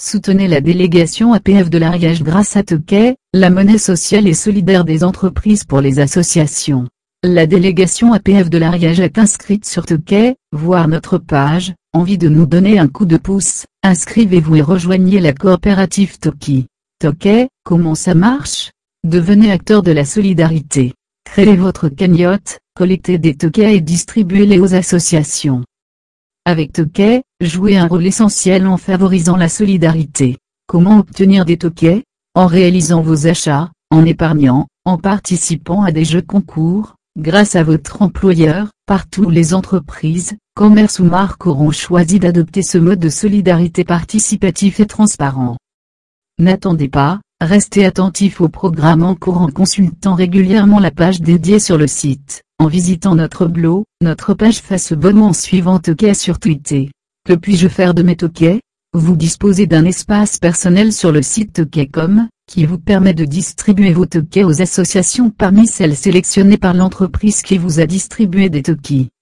Soutenez la délégation APF de l'Ariège grâce à Toquet, la monnaie sociale et solidaire des entreprises pour les associations. La délégation APF de l'Ariège est inscrite sur Toquet, voir notre page. Envie de nous donner un coup de pouce? Inscrivez-vous et rejoignez la coopérative Toki. Toquet, comment ça marche? Devenez acteur de la solidarité. Créez votre cagnotte, collectez des toquets et distribuez-les aux associations. Avec Toquet, jouez un rôle essentiel en favorisant la solidarité. Comment obtenir des toquets? En réalisant vos achats, en épargnant, en participant à des jeux concours, grâce à votre employeur. Partout les entreprises, commerces ou marques auront choisi d'adopter ce mode de solidarité participatif et transparent. N'attendez pas, restez attentif au programme en cours en consultant régulièrement la page dédiée sur le site, en visitant notre blog, notre page Facebook ou en suivant Toquet sur Twitter. Que puis-je faire de mes toquets? Vous disposez d'un espace personnel sur le site Toquet.com, qui vous permet de distribuer vos toquets aux associations parmi celles sélectionnées par l'entreprise qui vous a distribué des toquets.